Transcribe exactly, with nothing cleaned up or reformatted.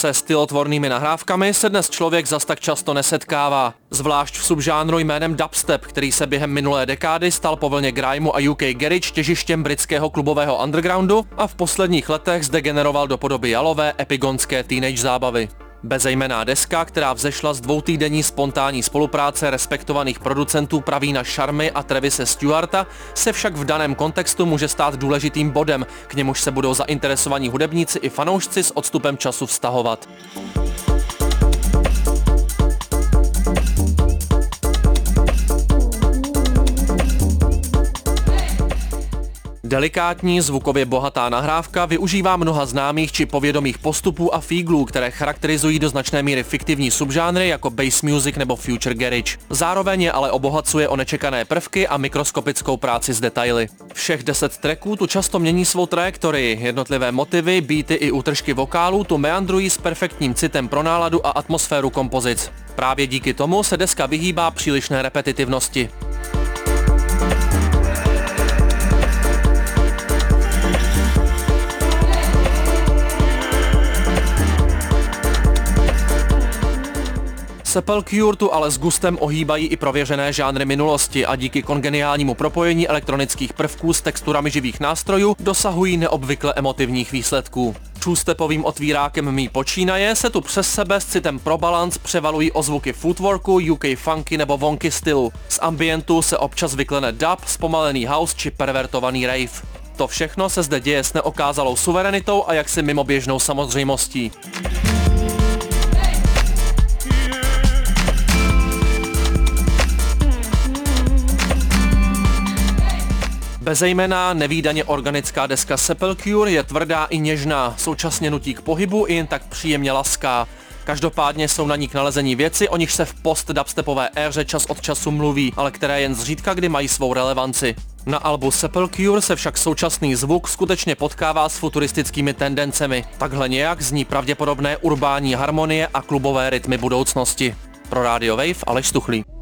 Se stylotvornými nahrávkami se dnes člověk zas tak často nesetkává. Zvlášť v subžánru jménem dubstep, který se během minulé dekády stal po vlně grimeu a U K garage těžištěm britského klubového undergroundu a v posledních letech zde generoval do podoby jalové epigonské teenage zábavy. Bezejmenná deska, která vzešla z dvoutýdenní spontánní spolupráce respektovaných producentů Pravína Šarmy a Travise Stewarta, se však v daném kontextu může stát důležitým bodem, k němuž se budou zainteresovaní hudebníci i fanoušci s odstupem času vztahovat. Delikátní, zvukově bohatá nahrávka využívá mnoha známých či povědomých postupů a fíglů, které charakterizují do značné míry fiktivní subžánry jako bass music nebo future garage. Zároveň je ale obohacuje o nečekané prvky a mikroskopickou práci s detaily. Všech deset tracků tu často mění svou trajektorii, jednotlivé motivy, beaty i útržky vokálů tu meandrují s perfektním citem pro náladu a atmosféru kompozic. Právě díky tomu se deska vyhýbá přílišné repetitivnosti. Sepulcure tu ale s gustem ohýbají i prověřené žánry minulosti a díky kongeniálnímu propojení elektronických prvků s texturami živých nástrojů dosahují neobvykle emotivních výsledků. Two-stepovým otvírákem Mí počínaje se tu přes sebe s citem pro balans převalují ozvuky footworku, U K funky nebo wonky stylu. Z ambientu se občas vyklene dub, zpomalený house či pervertovaný rave. To všechno se zde děje s neokázalou suverenitou a jaksi mimoběžnou samozřejmostí. Bezejmenná, nevídaně organická deska Sepulcure je tvrdá i něžná, současně nutí k pohybu i jen tak příjemně laská. Každopádně jsou na ní k nalezení věci, o nichž se v post-dubstepové éře čas od času mluví, ale které jen zřídka kdy mají svou relevanci. Na albu Sepulcure se však současný zvuk skutečně potkává s futuristickými tendencemi. Takhle nějak zní pravděpodobné urbání harmonie a klubové rytmy budoucnosti. Pro Radio Wave Aleš Stuchlý.